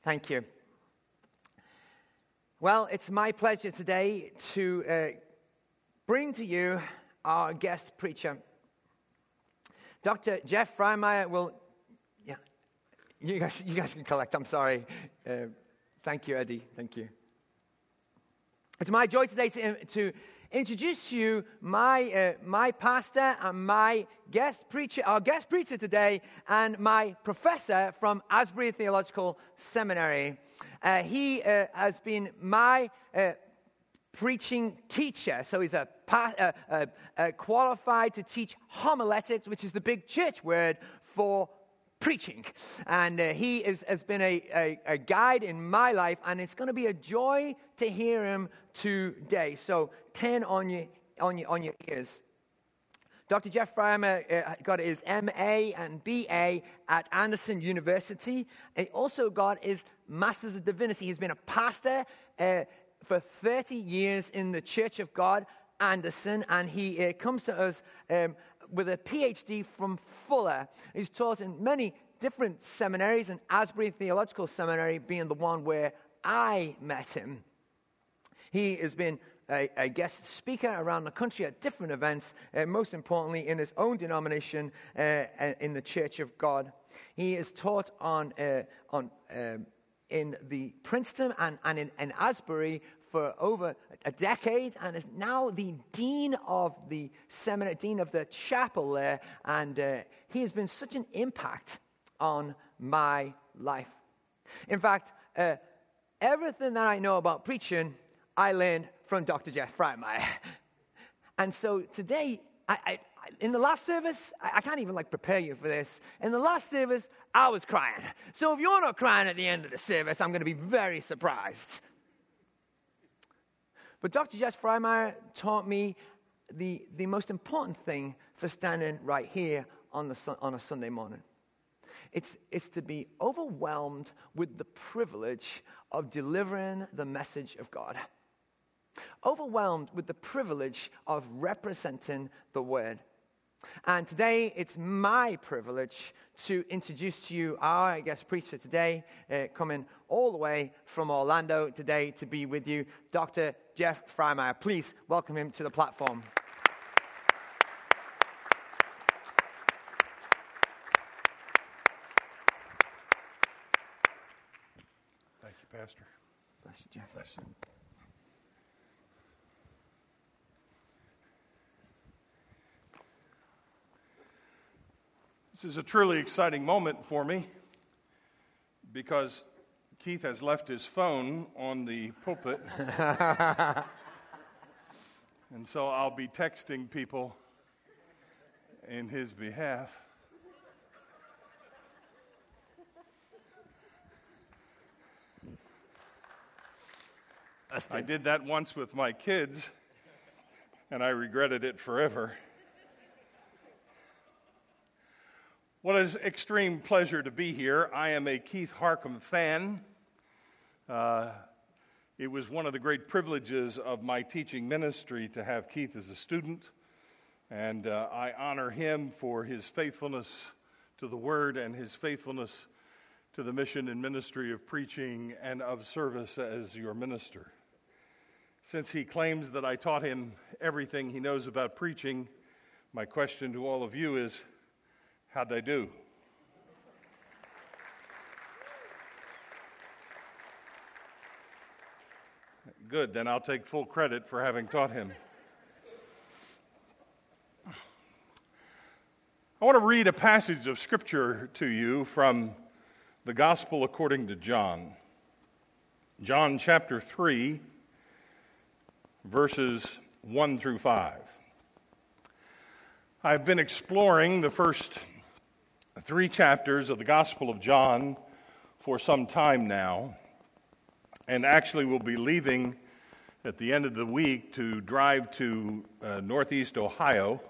Thank you. Well, it's my pleasure today to bring to you our guest preacher. Dr. Jeff Freimeyer will... Yeah, you guys can collect. I'm sorry. Thank you, Eddie. Thank you. It's my joy today to introduce to you my pastor and my guest preacher, our guest preacher today, and my professor from Asbury Theological Seminary. He has been my preaching teacher, so he's qualified to teach homiletics, which is the big church word for preaching. And he has been a guide in my life, and it's going to be a joy to hear him today. So turn on your ears. Dr. Jeff Freimeyer got his MA and BA at Anderson University. He also got his Masters of Divinity. He's been a pastor for 30 years in the Church of God, Anderson, and he comes to us with a PhD from Fuller. He's taught in many different seminaries, and Asbury Theological Seminary being the one where I met him. He has been a guest speaker around the country at different events, most importantly in his own denomination in the Church of God. He is taught in the Princeton and in Asbury for over a decade, and is now the dean of the seminary, dean of the chapel there, and he has been such an impact on my life. In fact, everything that I know about preaching, I learned from Dr. Jeff Freimeyer. And so today, in the last service, I can't even prepare you for this. In the last service, I was crying. So if you're not crying at the end of the service, I'm going to be very surprised. But Dr. Jeff Freimeyer taught me the most important thing for standing right here on a Sunday morning. It's to be overwhelmed with the privilege of delivering the message of God. Overwhelmed with the privilege of representing the Word. And today, it's my privilege to introduce to you our guest preacher today, coming all the way from Orlando today to be with you, Dr. Jeff Freimeyer. Please welcome him to the platform. Thank you, Pastor. Bless you, Jeff. Bless you. This is a truly exciting moment for me because Keith has left his phone on the pulpit. And so I'll be texting people in his behalf. I did that once with my kids, and I regretted it forever. What an extreme pleasure to be here. I am a Keith Harcum fan. It was one of the great privileges of my teaching ministry to have Keith as a student, and I honor him for his faithfulness to the Word and his faithfulness to the mission and ministry of preaching and of service as your minister. Since he claims that I taught him everything he knows about preaching, my question to all of you is, how'd I do? Good, then I'll take full credit for having taught him. I want to read a passage of Scripture to you from the Gospel according to John. John chapter 3, verses 1 through 5. I've been exploring the first 3 chapters of the Gospel of John for some time now, and actually will be leaving at the end of the week to drive to Northeast Ohio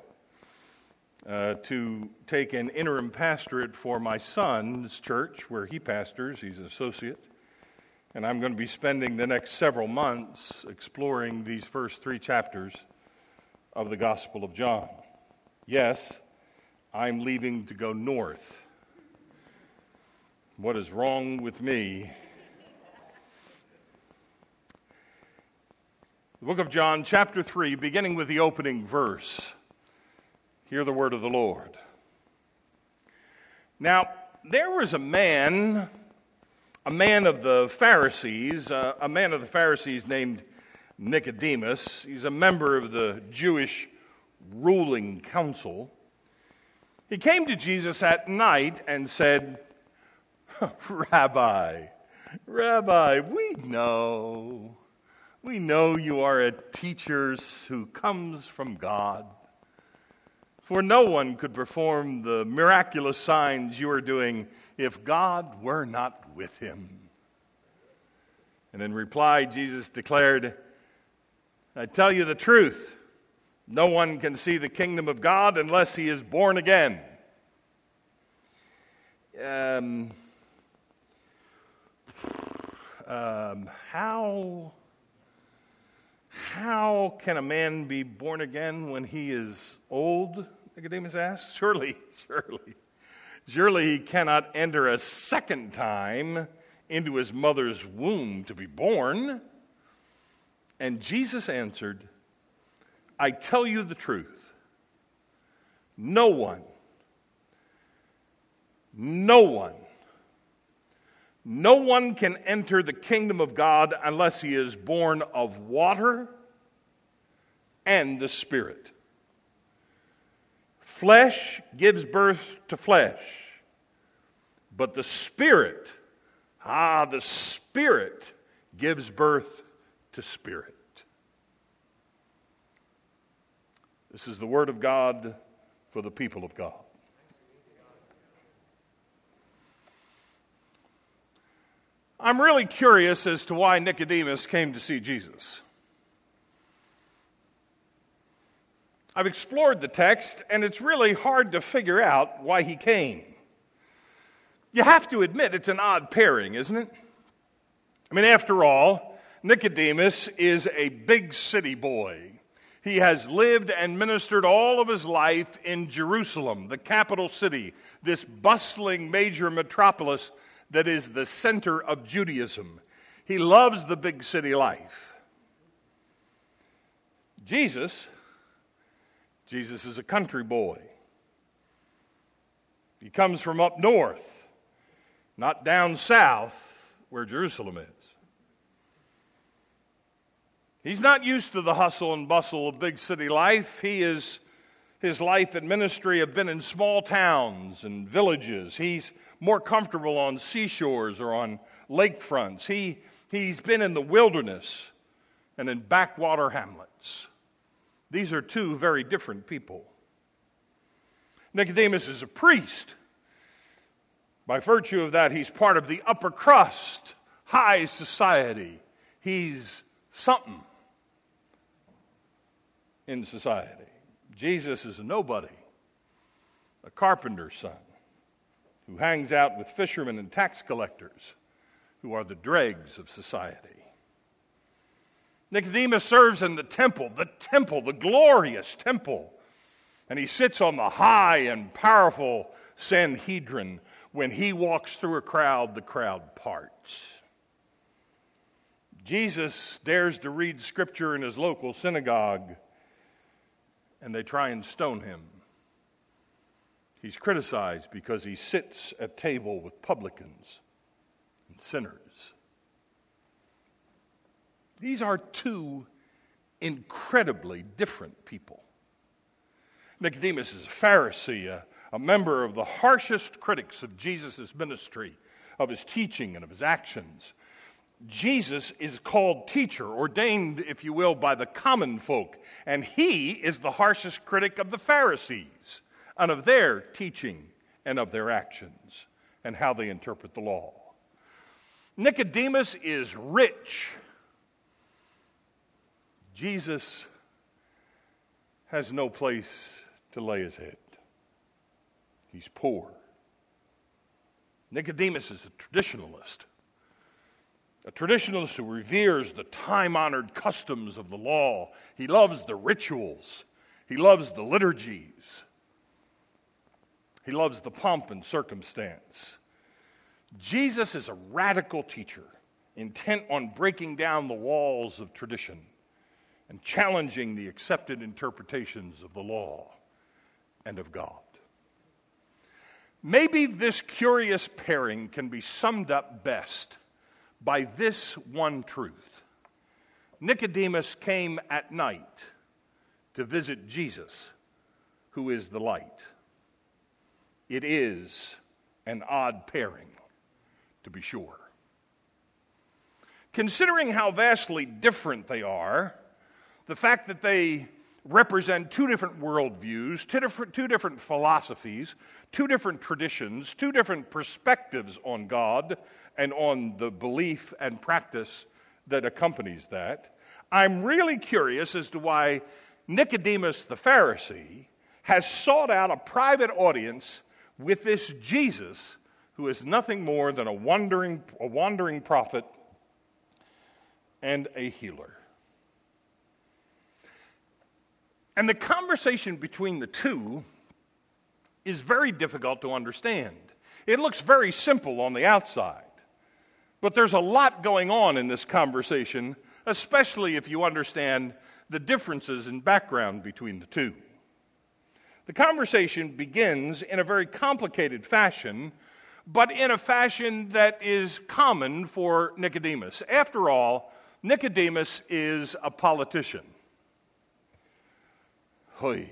to take an interim pastorate for my son's church where he pastors. He's an associate. And I'm going to be spending the next several months exploring these first 3 chapters of the Gospel of John. Yes, I'm leaving to go north. What is wrong with me The book of John, chapter 3, beginning with the opening verse. Hear the word of the Lord. Now, there was a man of the Pharisees, named Nicodemus. He's a member of the Jewish ruling council. He came to Jesus at night and said, Rabbi, we know you are a teacher who comes from God. For no one could perform the miraculous signs you are doing if God were not with him. And in reply, Jesus declared, I tell you the truth, no one can see the kingdom of God unless he is born again. How can a man be born again when he is old? Nicodemus asked. Surely he cannot enter a second time into his mother's womb to be born. And Jesus answered, I tell you the truth. No one can enter the kingdom of God unless he is born of water and the Spirit. Flesh gives birth to flesh, but the Spirit gives birth to spirit. This is the word of God for the people of God. I'm really curious as to why Nicodemus came to see Jesus. I've explored the text, and it's really hard to figure out why he came. You have to admit it's an odd pairing, isn't it? I mean, after all, Nicodemus is a big city boy. He has lived and ministered all of his life in Jerusalem, the capital city, this bustling major metropolis that is the center of Judaism. He loves the big city life. Jesus is a country boy. He comes from up north, not down south where Jerusalem is. He's not used to the hustle and bustle of big city life. His life and ministry have been in small towns and villages. He's more comfortable on seashores or on lakefronts. He's been in the wilderness and in backwater hamlets. These are two very different people. Nicodemus is a priest. By virtue of that, he's part of the upper crust, high society. He's something in society. Jesus is a nobody, a carpenter's son, who hangs out with fishermen and tax collectors, who are the dregs of society. Nicodemus serves in the temple, the glorious temple, and he sits on the high and powerful Sanhedrin. When he walks through a crowd, the crowd parts. Jesus dares to read scripture in his local synagogue, and they try and stone him. He's criticized because he sits at table with publicans and sinners. These are two incredibly different people. Nicodemus is a Pharisee, a member of the harshest critics of Jesus' ministry, of his teaching and of his actions. Jesus is called teacher, ordained, if you will, by the common folk, and he is the harshest critic of the Pharisees and of their teaching and of their actions and how they interpret the law. Nicodemus is rich. Jesus has no place to lay his head. He's poor. Nicodemus is a traditionalist who reveres the time-honored customs of the law. He loves the rituals. He loves the liturgies. He loves the pomp and circumstance. Jesus is a radical teacher, intent on breaking down the walls of tradition and challenging the accepted interpretations of the law and of God. Maybe this curious pairing can be summed up best by this one truth. Nicodemus came at night to visit Jesus, who is the light. It is an odd pairing, to be sure. Considering how vastly different they are, the fact that they represent two different worldviews, two different philosophies, two different traditions, two different perspectives on God and on the belief and practice that accompanies that, I'm really curious as to why Nicodemus the Pharisee has sought out a private audience with this Jesus who is nothing more than a wandering prophet and a healer. And the conversation between the two is very difficult to understand. It looks very simple on the outside, but there's a lot going on in this conversation, especially if you understand the differences in background between the two. The conversation begins in a very complicated fashion, but in a fashion that is common for Nicodemus. After all, Nicodemus is a politician. Hoy.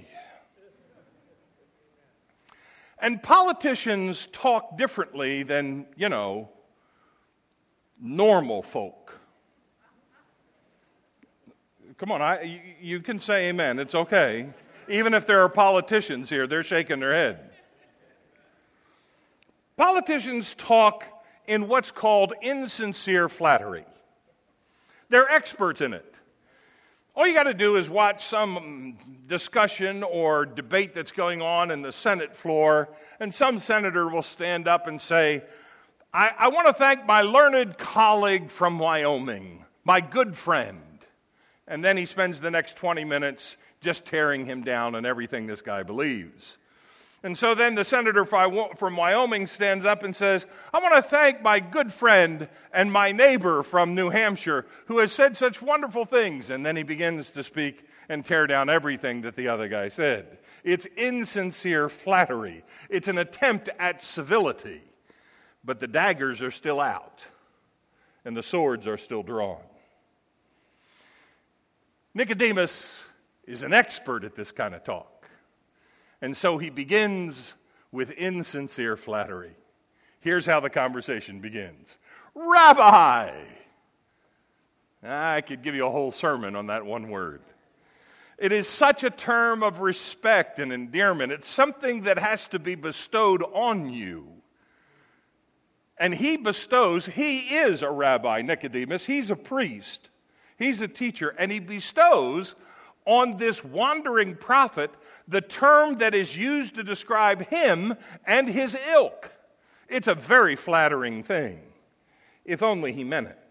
And politicians talk differently than, normal folk. Come on, you can say amen. It's okay. Even if there are politicians here, they're shaking their head. Politicians talk in what's called insincere flattery. They're experts in it. All you got to do is watch some discussion or debate that's going on in the Senate floor, and some senator will stand up and say, I want to thank my learned colleague from Wyoming, my good friend. And then he spends the next 20 minutes just tearing him down and everything this guy believes. And so then the senator from Wyoming stands up and says, I want to thank my good friend and my neighbor from New Hampshire who has said such wonderful things. And then he begins to speak and tear down everything that the other guy said. It's insincere flattery. It's an attempt at civility. But the daggers are still out and the swords are still drawn. Nicodemus is an expert at this kind of talk. And so he begins with insincere flattery. Here's how the conversation begins. Rabbi! I could give you a whole sermon on that one word. It is such a term of respect and endearment. It's something that has to be bestowed on you. And he is a rabbi, Nicodemus. He's a priest. He's a teacher. And he bestows on this wandering prophet the term that is used to describe him and his ilk. It's a very flattering thing, if only he meant it.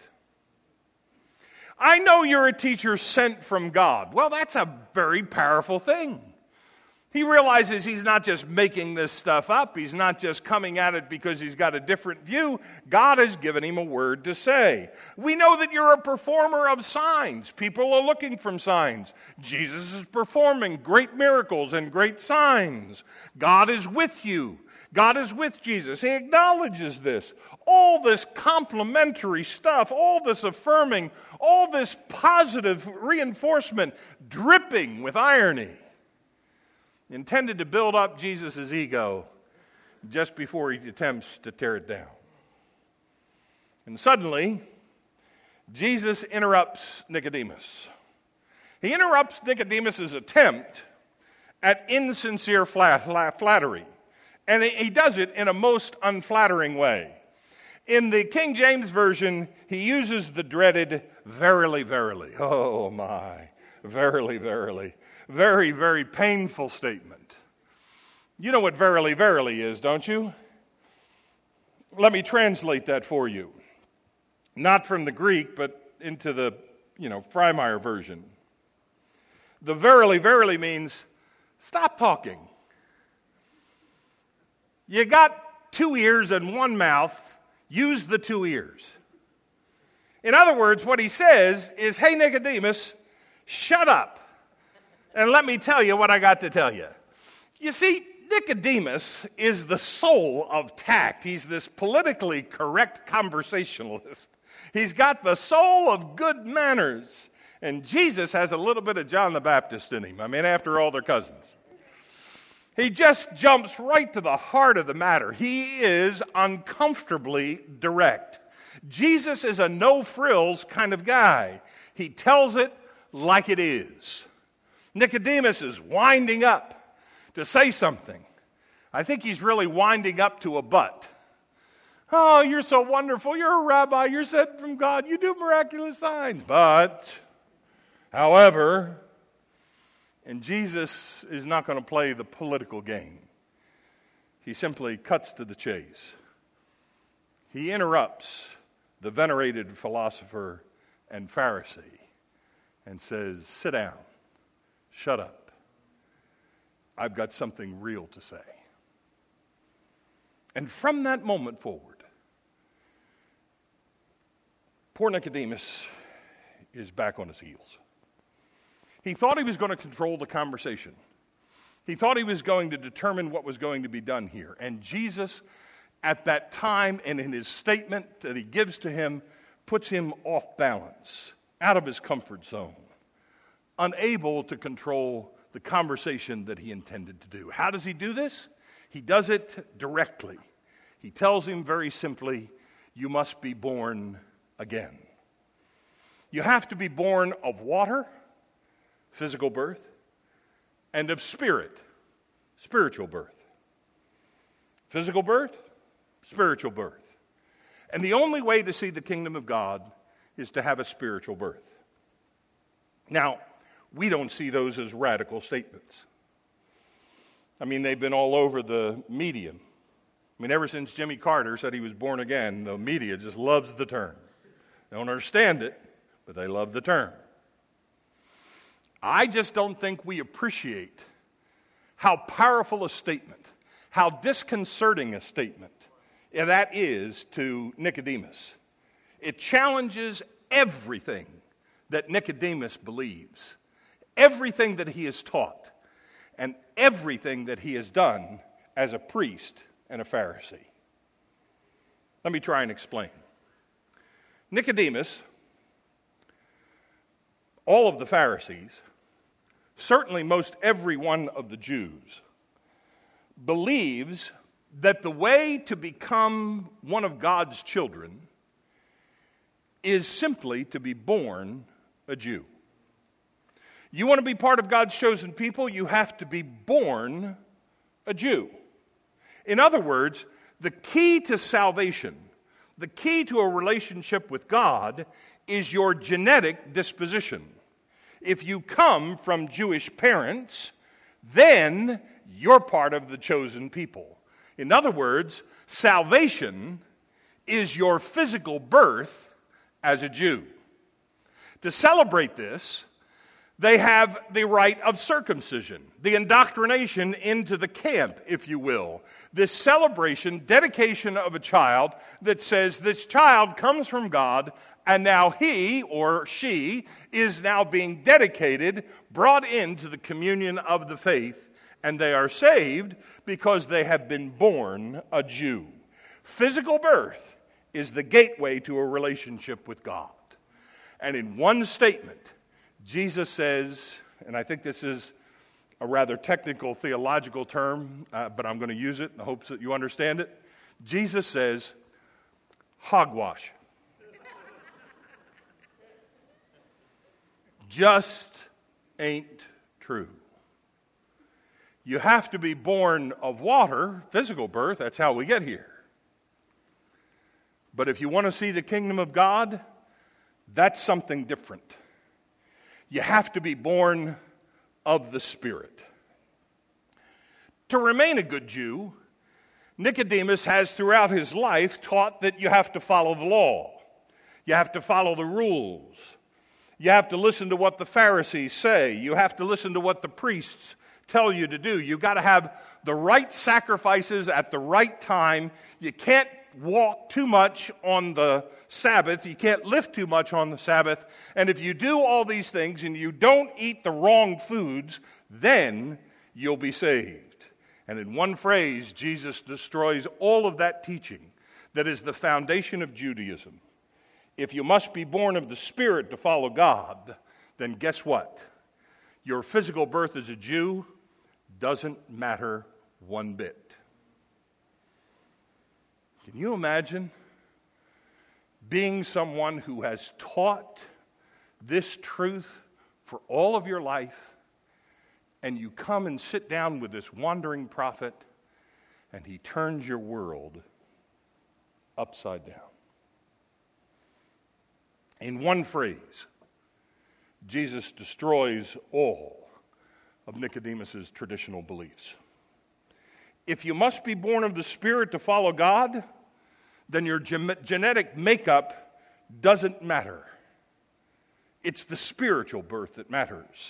I know you're a teacher sent from God. Well, that's a very powerful thing. He realizes he's not just making this stuff up. He's not just coming at it because he's got a different view. God has given him a word to say. We know that you're a performer of signs. People are looking for signs. Jesus is performing great miracles and great signs. God is with you. God is with Jesus. He acknowledges this. All this complimentary stuff, all this affirming, all this positive reinforcement dripping with irony, intended to build up Jesus' ego just before he attempts to tear it down. And suddenly, Jesus interrupts Nicodemus. He interrupts Nicodemus' attempt at insincere flattery. And he does it in a most unflattering way. In the King James Version, he uses the dreaded verily, verily. Oh my, verily, verily. Very, very painful statement. You know what verily, verily is, don't you? Let me translate that for you. Not from the Greek, but into the, Freimeier version. The verily, verily means stop talking. You got 2 ears and 1 mouth. Use the 2 ears. In other words, what he says is, hey, Nicodemus, Shut up, and let me tell you what I got to tell you. You see, Nicodemus is the soul of tact. He's this politically correct conversationalist. He's got the soul of good manners. And Jesus has a little bit of John the Baptist in him. I mean, after all, they're cousins. He just jumps right to the heart of the matter. He is uncomfortably direct. Jesus is a no-frills kind of guy. He tells it like it is. Nicodemus is winding up to say something. I think he's really winding up to a but. Oh, you're so wonderful. You're a rabbi. You're sent from God. You do miraculous signs. But, however, and Jesus is not going to play the political game. He simply cuts to the chase. He interrupts the venerated philosopher and Pharisee and says, sit down, shut up. I've got something real to say. And from that moment forward, poor Nicodemus is back on his heels. He thought he was going to control the conversation. He thought he was going to determine what was going to be done here. And Jesus, at that time and in his statement that he gives to him, puts him off balance, out of his comfort zone, unable to control the conversation that he intended to do. How does he do this? He does it directly. He tells him very simply, you must be born again. You have to be born of water, physical birth, and of spirit, spiritual birth. Physical birth, spiritual birth. And the only way to see the kingdom of God is to have a spiritual birth. Now, we don't see those as radical statements. I mean, they've been all over the media. I mean, ever since Jimmy Carter said he was born again, the media just loves the term. They don't understand it, but they love the term. I just don't think we appreciate how powerful a statement, how disconcerting a statement that is to Nicodemus. It challenges everything that Nicodemus believes, everything that he is taught, and everything that he has done as a priest and a Pharisee. Let me try and explain. Nicodemus, all of the Pharisees, certainly most every one of the Jews, believes that the way to become one of God's children is simply to be born a Jew. You want to be part of God's chosen people, you have to be born a Jew. In other words, the key to salvation, the key to a relationship with God, is your genetic disposition. If you come from Jewish parents, then you're part of the chosen people. In other words, salvation is your physical birth as a Jew. To celebrate this, they have the rite of circumcision, the indoctrination into the camp, if you will. This celebration, dedication of a child that says this child comes from God, and now he or she is now being dedicated, brought into the communion of the faith, and they are saved because they have been born a Jew. Physical birth is the gateway to a relationship with God. And in one statement, Jesus says, and I think this is a rather technical theological term, but I'm going to use it in the hopes that you understand it. Jesus says, hogwash. Just ain't true. You have to be born of water, physical birth, that's how we get here. But if you want to see the kingdom of God, that's something different. You have to be born of the Spirit. To remain a good Jew, Nicodemus has throughout his life taught that you have to follow the law. You have to follow the rules. You have to listen to what the Pharisees say. You have to listen to what the priests tell you to do. You've got to have the right sacrifices at the right time. You can't walk too much on the Sabbath. You can't lift too much on the Sabbath. And if you do all these things and you don't eat the wrong foods, then you'll be saved. And in one phrase, Jesus destroys all of that teaching that is the foundation of Judaism. If you must be born of the Spirit to follow God, then guess what? Your physical birth as a Jew doesn't matter one bit. Can you imagine being someone who has taught this truth for all of your life, and you come and sit down with this wandering prophet, and he turns your world upside down? In one phrase, Jesus destroys all of Nicodemus's traditional beliefs. If you must be born of the Spirit to follow God, then your genetic makeup doesn't matter. It's the spiritual birth that matters.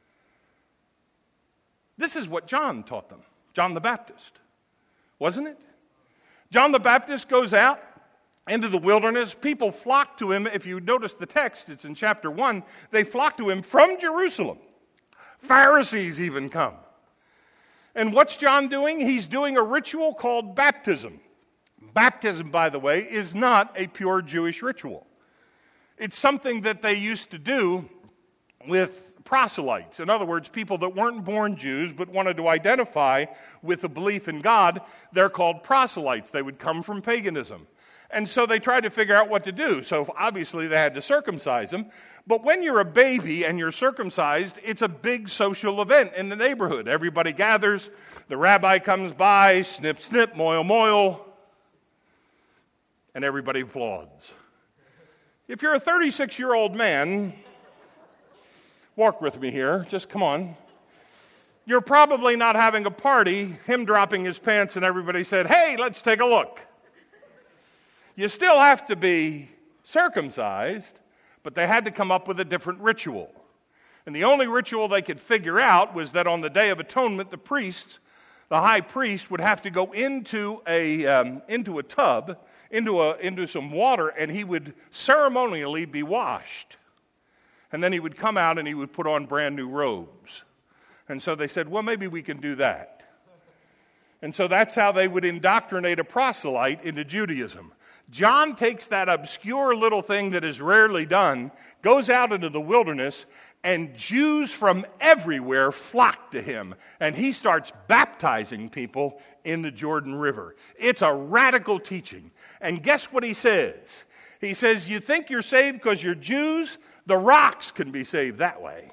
This is what John taught them, John the Baptist, wasn't it? John the Baptist goes out into the wilderness. People flock to him. If you notice the text, it's in chapter 1. They flock to him from Jerusalem. Pharisees even come. And what's John doing? He's doing a ritual called baptism. Baptism, by the way, is not a pure Jewish ritual. It's something that they used to do with proselytes. In other words, people that weren't born Jews but wanted to identify with a belief in God. They're called proselytes. They would come from paganism. And so they tried to figure out what to do. So obviously they had to circumcise them. But when you're a baby and you're circumcised, it's a big social event in the neighborhood. Everybody gathers. The rabbi comes by, snip, snip, moil, moil. And everybody applauds. If you're a 36-year-old man, walk with me here, just come on. You're probably not having a party, him dropping his pants and everybody said, hey, let's take a look. You still have to be circumcised, but they had to come up with a different ritual. And the only ritual they could figure out was that on the Day of Atonement, the high priest would have to go into a tub, into some water, and he would ceremonially be washed. And then he would come out and he would put on brand new robes. And so they said, well, maybe we can do that. And so that's how they would indoctrinate a proselyte into Judaism. John takes that obscure little thing that is rarely done, goes out into the wilderness, and Jews from everywhere flock to him. And he starts baptizing people in the Jordan River. It's a radical teaching. And guess what he says? He says, you think you're saved because you're Jews? The rocks can be saved that way.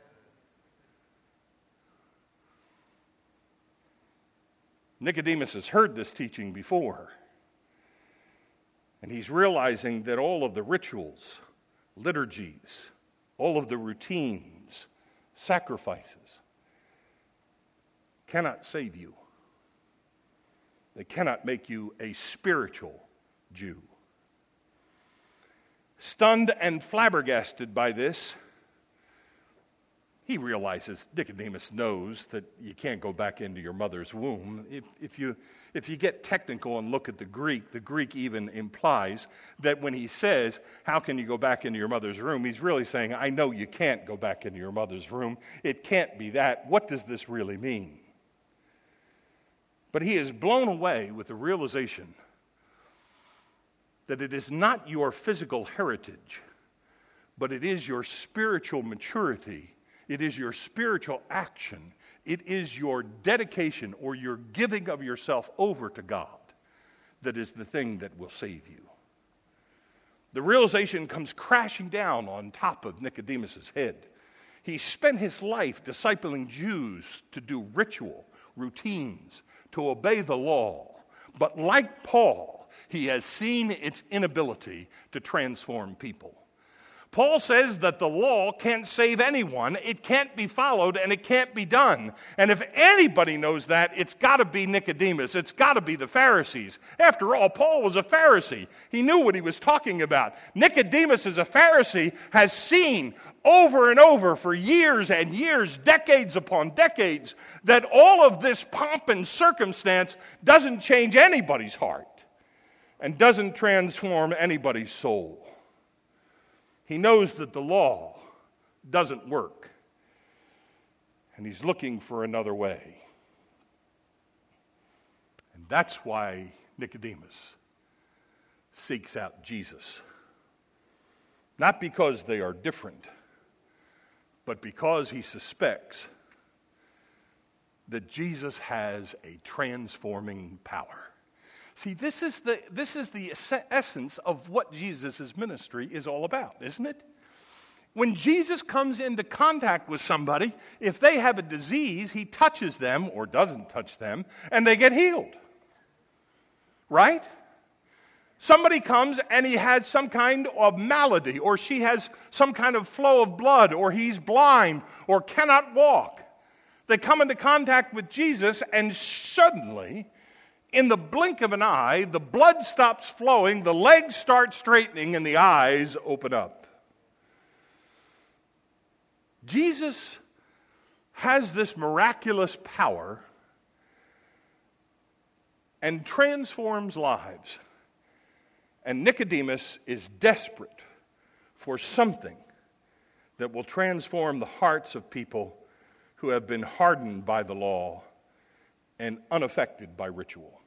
Nicodemus has heard this teaching before. And he's realizing that all of the rituals, liturgies, all of the routines, sacrifices cannot save you. They cannot make you a spiritual Jew. Stunned and flabbergasted by this, he realizes, Nicodemus knows that you can't go back into your mother's womb. If you get technical and look at the Greek even implies that when he says, how can you go back into your mother's room? He's really saying, I know you can't go back into your mother's room. It can't be that. What does this really mean? But he is blown away with the realization that it is not your physical heritage, but it is your spiritual maturity. It is your spiritual action. It is your dedication or your giving of yourself over to God that is the thing that will save you. The realization comes crashing down on top of Nicodemus's head. He spent his life discipling Jews to do ritual, routines, to obey the law. But like Paul, he has seen its inability to transform people. Paul says that the law can't save anyone, it can't be followed, and it can't be done. And if anybody knows that, it's got to be Nicodemus. It's got to be the Pharisees. After all, Paul was a Pharisee. He knew what he was talking about. Nicodemus, as a Pharisee, has seen over and over for years and years, decades upon decades, that all of this pomp and circumstance doesn't change anybody's heart. and doesn't transform anybody's soul. He knows that the law doesn't work, and he's looking for another way. And that's why Nicodemus seeks out Jesus. Not because they are different, but because he suspects that Jesus has a transforming power. See, this is the essence of what Jesus' ministry is all about, isn't it? When Jesus comes into contact with somebody, if they have a disease, he touches them or doesn't touch them, and they get healed. Right? Somebody comes and he has some kind of malady, or she has some kind of flow of blood, or he's blind or cannot walk. They come into contact with Jesus, and suddenly, in the blink of an eye, the blood stops flowing, the legs start straightening, and the eyes open up. Jesus has this miraculous power and transforms lives. And Nicodemus is desperate for something that will transform the hearts of people who have been hardened by the law and unaffected by ritual.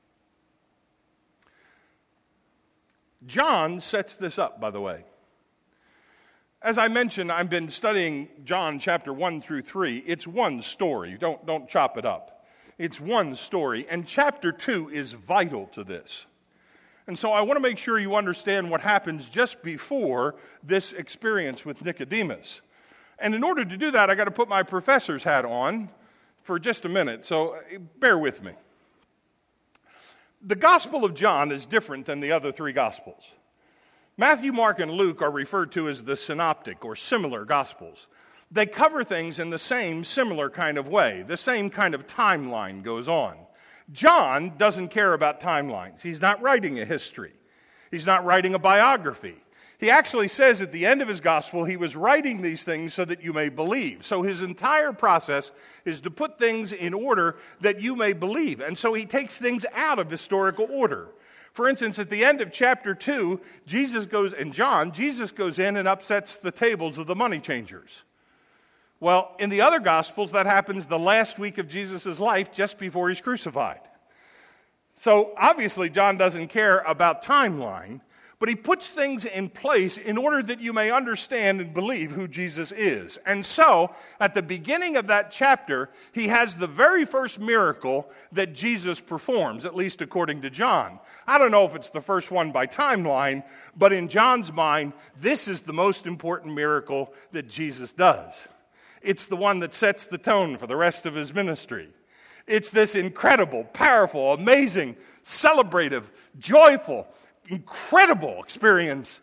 John sets this up, by the way. As I mentioned, I've been studying John chapter 1 through 3. It's one story. Don't chop it up. It's one story. And chapter 2 is vital to this. And so I want to make sure you understand what happens just before this experience with Nicodemus. And in order to do that, I got to put my professor's hat on for just a minute. So bear with me. The Gospel of John is different than the other three Gospels. Matthew, Mark, and Luke are referred to as the synoptic or similar Gospels. They cover things in the same similar kind of way. The same kind of timeline goes on. John doesn't care about timelines. He's not writing a history. He's not writing a biography. He actually says at the end of his gospel, he was writing these things so that you may believe. So his entire process is to put things in order that you may believe. And so he takes things out of historical order. For instance, at the end of chapter 2, Jesus goes in and upsets the tables of the money changers. Well, in the other Gospels, that happens the last week of Jesus' life, just before he's crucified. So, obviously, John doesn't care about timeline, but he puts things in place in order that you may understand and believe who Jesus is. And so, at the beginning of that chapter, he has the very first miracle that Jesus performs, at least according to John. I don't know if it's the first one by timeline, but in John's mind, this is the most important miracle that Jesus does. It's the one that sets the tone for the rest of his ministry. It's this incredible, powerful, amazing, celebrative, joyful, incredible experience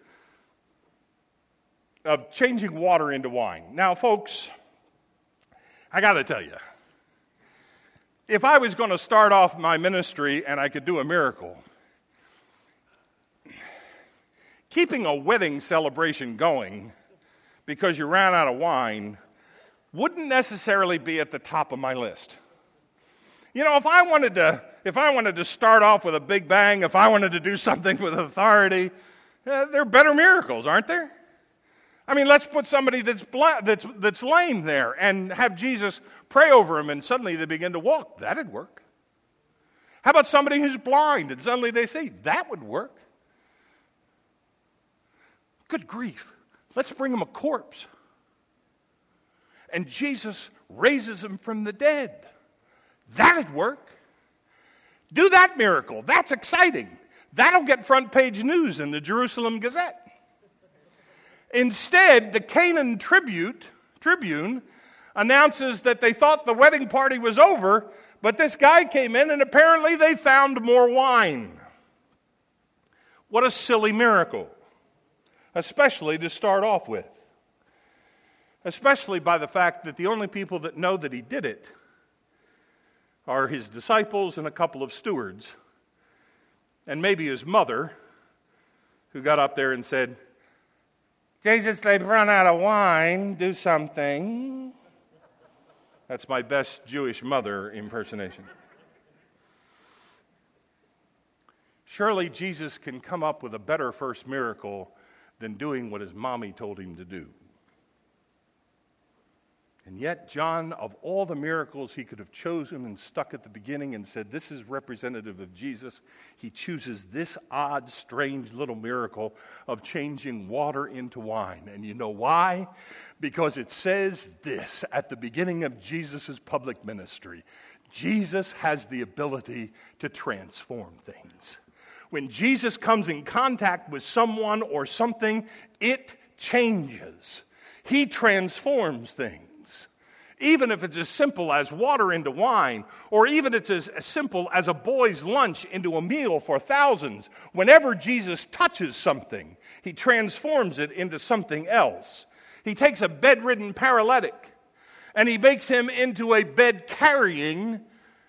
of changing water into wine. Now, folks, I got to tell you, if I was going to start off my ministry and I could do a miracle, keeping a wedding celebration going because you ran out of wine wouldn't necessarily be at the top of my list. You know, if I wanted to start off with a big bang, if I wanted to do something with authority, there are better miracles, aren't there? I mean, let's put somebody that's lame there and have Jesus pray over him and suddenly they begin to walk. That'd work. How about somebody who's blind and suddenly they see? That would work. Good grief. Let's bring him a corpse. And Jesus raises him from the dead. That'd work. Do that miracle. That's exciting. That'll get front page news in the Jerusalem Gazette. Instead, the Canaan Tribune announces that they thought the wedding party was over, but this guy came in and apparently they found more wine. What a silly miracle, especially to start off with. Especially by the fact that the only people that know that he did it are his disciples and a couple of stewards, and maybe his mother, who got up there and said, Jesus, they've run out of wine, do something. That's my best Jewish mother impersonation. Surely Jesus can come up with a better first miracle than doing what his mommy told him to do. And yet, John, of all the miracles he could have chosen and stuck at the beginning and said, this is representative of Jesus, he chooses this odd, strange little miracle of changing water into wine. And you know why? Because it says this at the beginning of Jesus' public ministry. Jesus has the ability to transform things. When Jesus comes in contact with someone or something, it changes. He transforms things. Even if it's as simple as water into wine, or even it's as simple as a boy's lunch into a meal for thousands, whenever Jesus touches something, he transforms it into something else. He takes a bedridden paralytic, and he makes him into a bed-carrying,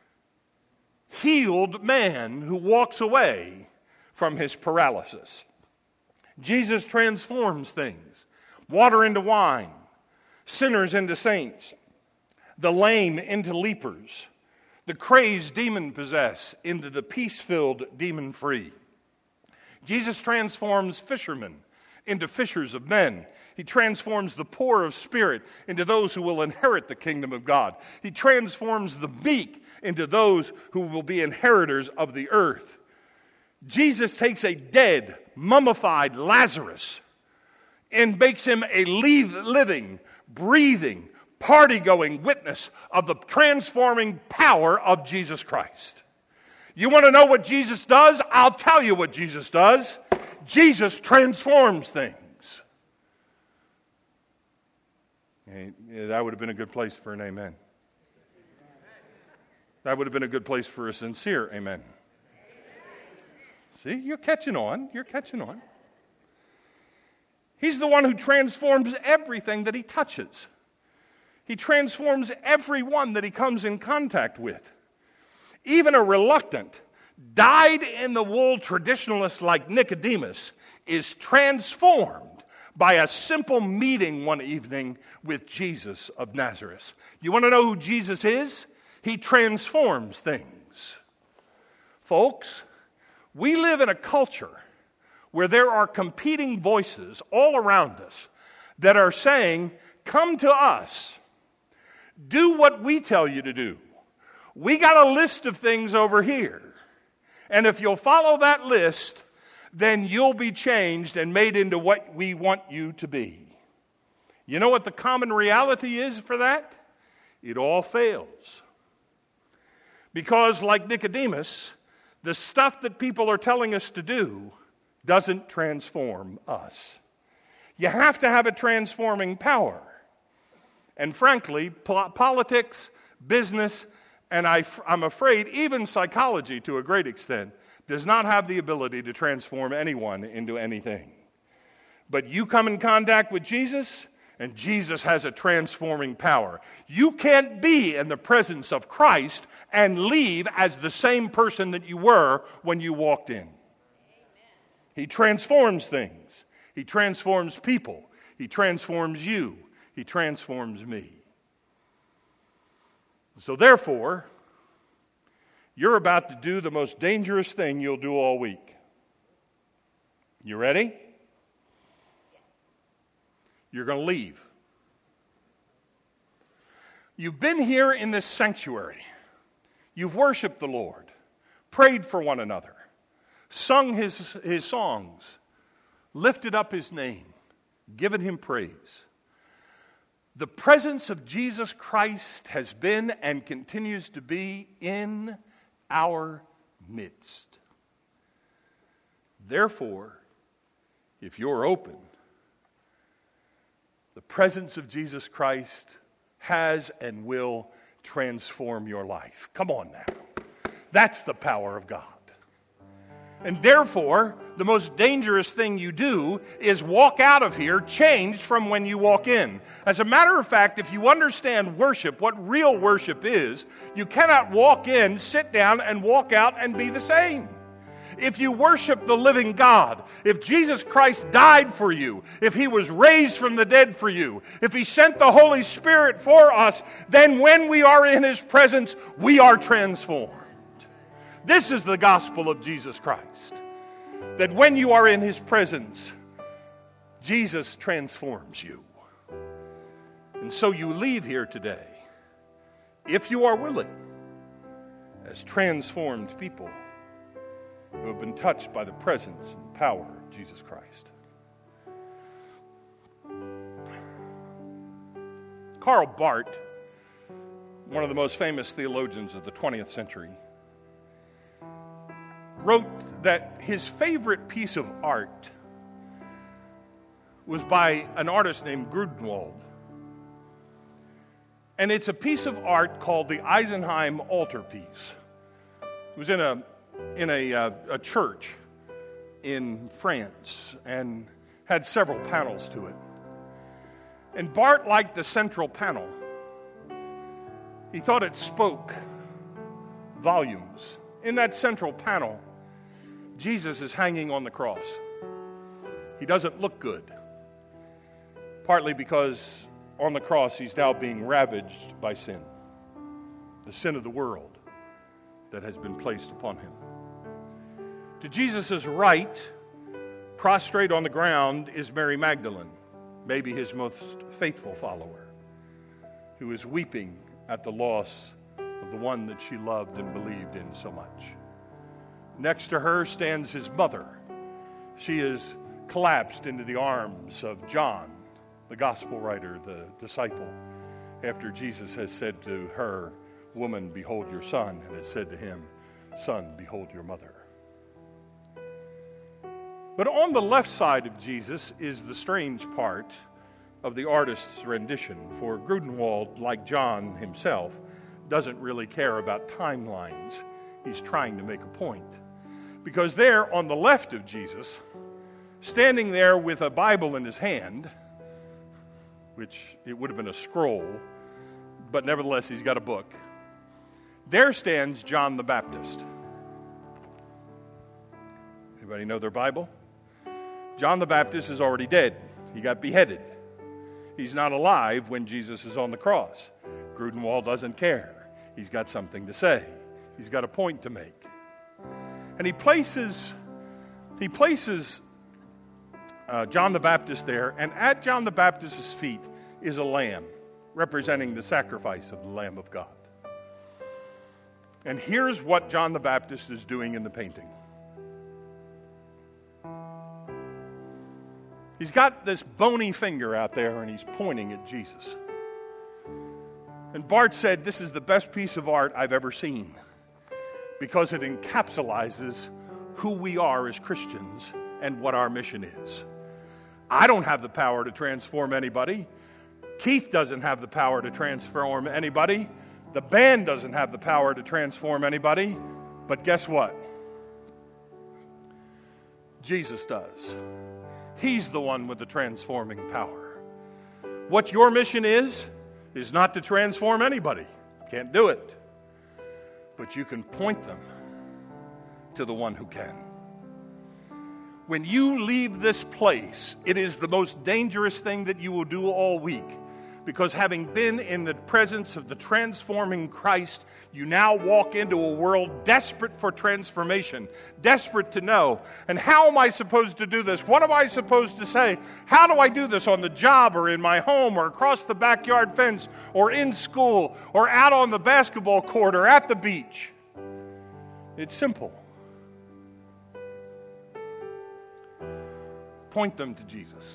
healed man who walks away from his paralysis. Jesus transforms things. Water into wine, sinners into saints, the lame into leapers, the crazed demon-possessed into the peace-filled demon-free. Jesus transforms fishermen into fishers of men. He transforms the poor of spirit into those who will inherit the kingdom of God. He transforms the meek into those who will be inheritors of the earth. Jesus takes a dead, mummified Lazarus and makes him a living, breathing, party-going witness of the transforming power of Jesus Christ. You want to know what Jesus does? I'll tell you what Jesus does. Jesus transforms things. That would have been a good place for an amen. That would have been a good place for a sincere amen. See, you're catching on. You're catching on. He's the one who transforms everything that he touches. He transforms everyone that he comes in contact with. Even a reluctant, dyed-in-the-wool traditionalist like Nicodemus is transformed by a simple meeting one evening with Jesus of Nazareth. You want to know who Jesus is? He transforms things. Folks, we live in a culture where there are competing voices all around us that are saying, come to us. Do what we tell you to do. We got a list of things over here. And if you'll follow that list, then you'll be changed and made into what we want you to be. You know what the common reality is for that? It all fails. Because like Nicodemus, the stuff that people are telling us to do doesn't transform us. You have to have a transforming power. And frankly, politics, business, and I'm afraid even psychology to a great extent, does not have the ability to transform anyone into anything. But you come in contact with Jesus, and Jesus has a transforming power. You can't be in the presence of Christ and leave as the same person that you were when you walked in. Amen. He transforms things. He transforms people. He transforms you. He transforms me. So therefore, you're about to do the most dangerous thing you'll do all week. You ready? You're going to leave. You've been here in this sanctuary. You've worshiped the Lord, prayed for one another, sung his songs, lifted up his name, given him praise. The presence of Jesus Christ has been and continues to be in our midst. Therefore, if you're open, the presence of Jesus Christ has and will transform your life. Come on now. That's the power of God. And therefore, the most dangerous thing you do is walk out of here changed from when you walk in. As a matter of fact, if you understand worship, what real worship is, you cannot walk in, sit down, and walk out and be the same. If you worship the living God, if Jesus Christ died for you, if he was raised from the dead for you, if he sent the Holy Spirit for us, then when we are in his presence, we are transformed. This is the gospel of Jesus Christ. That when you are in His presence, Jesus transforms you. And so you leave here today, if you are willing, as transformed people who have been touched by the presence and power of Jesus Christ. Karl Barth, one of the most famous theologians of the 20th century, wrote that his favorite piece of art was by an artist named Grunewald. And it's a piece of art called the Eisenheim altarpiece. It was in a church in France and had several panels to it. And Barth liked the central panel. He thought it spoke volumes. In that central panel, Jesus is hanging on the cross. He doesn't look good, partly because on the cross he's now being ravaged by sin, the sin of the world that has been placed upon him. To Jesus' right, prostrate on the ground, is Mary Magdalene, maybe his most faithful follower, who is weeping at the loss of the one that she loved and believed in so much. Next to her stands his mother. She is collapsed into the arms of John, the gospel writer, the disciple, after Jesus has said to her, "Woman, behold your son," and has said to him, "Son, behold your mother." But on the left side of Jesus is the strange part of the artist's rendition, for Grunewald, like John himself, doesn't really care about timelines. He's trying to make a point. Because there, on the left of Jesus, standing there with a Bible in his hand, which it would have been a scroll, but nevertheless he's got a book, there stands John the Baptist. Anybody know their Bible? John the Baptist is already dead. He got beheaded. He's not alive when Jesus is on the cross. Grunewald doesn't care. He's got something to say. He's got a point to make. And he places John the Baptist there, and at John the Baptist's feet is a lamb, representing the sacrifice of the Lamb of God. And here's what John the Baptist is doing in the painting. He's got this bony finger out there, and he's pointing at Jesus. And Barth said, "This is the best piece of art I've ever seen, because it encapsulates who we are as Christians and what our mission is." I don't have the power to transform anybody. Keith doesn't have the power to transform anybody. The band doesn't have the power to transform anybody. But guess what? Jesus does. He's the one with the transforming power. What your mission is not to transform anybody. Can't do it. But you can point them to the one who can. When you leave this place, it is the most dangerous thing that you will do all week. Because having been in the presence of the transforming Christ, you now walk into a world desperate for transformation, desperate to know. And how am I supposed to do this? What am I supposed to say? How do I do this on the job or in my home or across the backyard fence or in school or out on the basketball court or at the beach? It's simple. Point them to Jesus.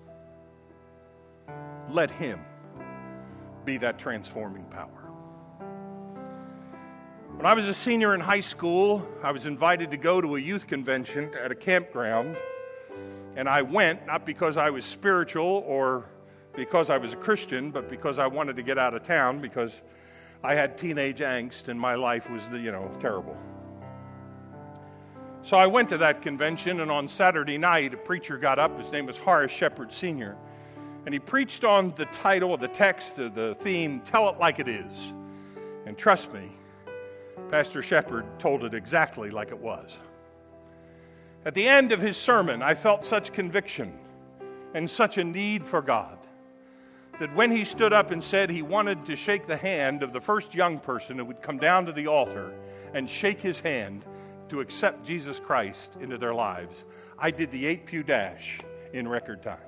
Let Him be that transforming power. When I was a senior in high school, I was invited to go to a youth convention at a campground, and I went not because I was spiritual or because I was a Christian, but because I wanted to get out of town because I had teenage angst and my life was, terrible. So I went to that convention, and on Saturday night, a preacher got up. His name was Horace Shepherd Sr., and he preached on the title, the text, the theme, "Tell It Like It Is." And trust me, Pastor Shepherd told it exactly like it was. At the end of his sermon, I felt such conviction and such a need for God that when he stood up and said he wanted to shake the hand of the first young person who would come down to the altar and shake his hand to accept Jesus Christ into their lives. I did the 8-pew dash in record time.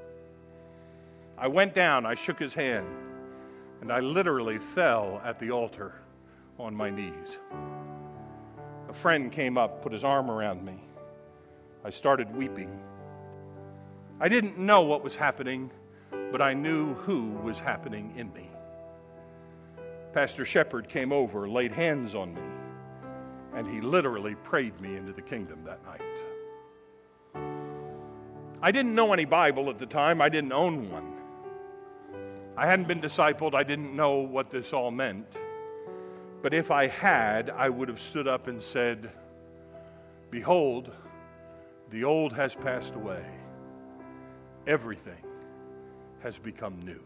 I went down, I shook his hand, and I literally fell at the altar on my knees. A friend came up, put his arm around me. I started weeping. I didn't know what was happening, but I knew who was happening in me. Pastor Shepard came over, laid hands on me, and he literally prayed me into the kingdom that night. I didn't know any Bible at the time. I didn't own one. I hadn't been discipled. I didn't know what this all meant. But if I had, I would have stood up and said, "Behold, the old has passed away. Everything has become new."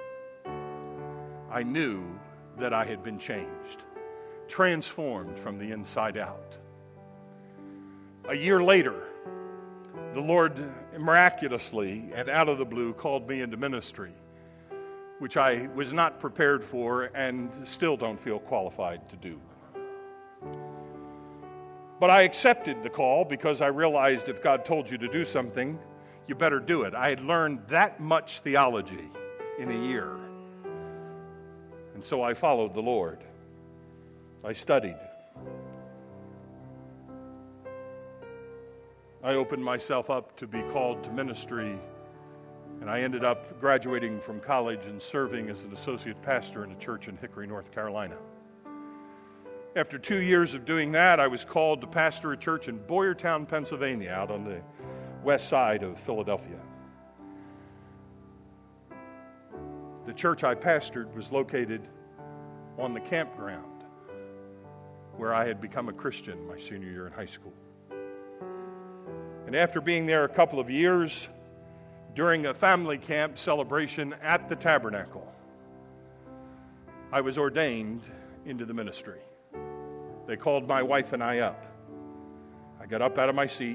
I knew that I had been changed, transformed from the inside out. A year later, the Lord miraculously and out of the blue called me into ministry, which I was not prepared for and still don't feel qualified to do. But I accepted the call because I realized if God told you to do something, you better do it. I had learned that much theology in a year. And so I followed the Lord. I studied. I opened myself up to be called to ministry, and I ended up graduating from college and serving as an associate pastor in a church in Hickory, North Carolina. After 2 years of doing that, I was called to pastor a church in Boyertown, Pennsylvania, out on the west side of Philadelphia. The church I pastored was located on the campground where I had become a Christian my senior year in high school. And after being there a couple of years, during a family camp celebration at the tabernacle, I was ordained into the ministry. They called my wife and I up. I got up out of my seat,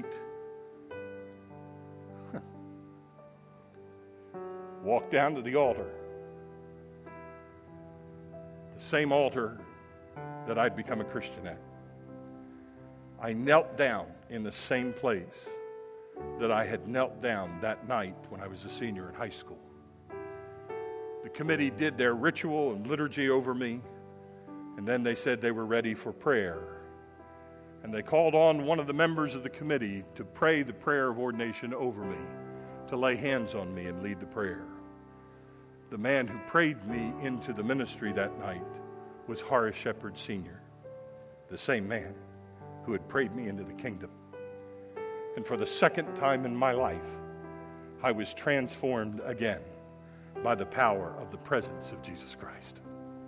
walked down to the altar, the same altar that I'd become a Christian at. I knelt down in the same place that I had knelt down that night when I was a senior in high school. The committee did their ritual and liturgy over me, and then they said they were ready for prayer. And they called on one of the members of the committee to pray the prayer of ordination over me, to lay hands on me and lead the prayer. The man who prayed me into the ministry that night was Horace Shepard Sr., the same man who had prayed me into the kingdom. And for the second time in my life, I was transformed again by the power of the presence of Jesus Christ.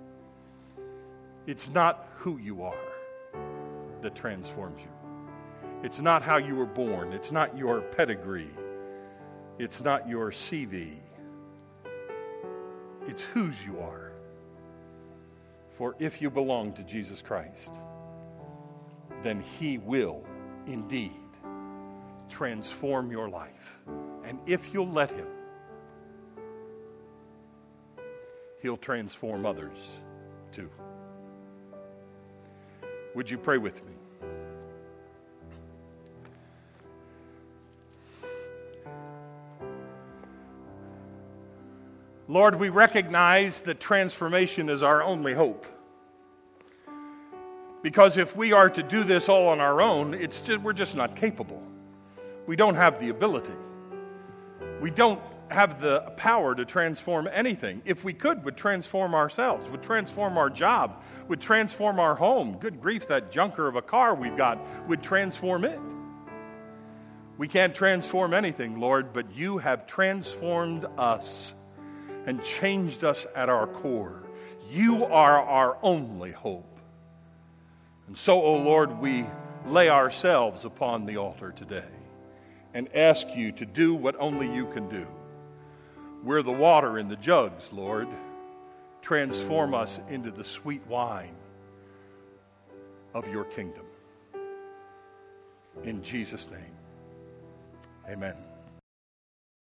It's not who you are that transforms you. It's not how you were born. It's not your pedigree. It's not your CV. It's whose you are. For if you belong to Jesus Christ, then He will indeed transform your life. And if you'll let Him, He'll transform others too. Would you pray with me? Lord, we recognize that transformation is our only hope. Because if we are to do this all on our own, we're just not capable. We don't have the ability. We don't have the power to transform anything. If we could, would transform ourselves, would transform our job, would transform our home. Good grief, that junker of a car we've got would transform it. We can't transform anything, Lord, but you have transformed us and changed us at our core. You are our only hope. And so, O Lord, we lay ourselves upon the altar today and ask you to do what only you can do. We're the water in the jugs, Lord. Transform us into the sweet wine of your kingdom. In Jesus' name, amen.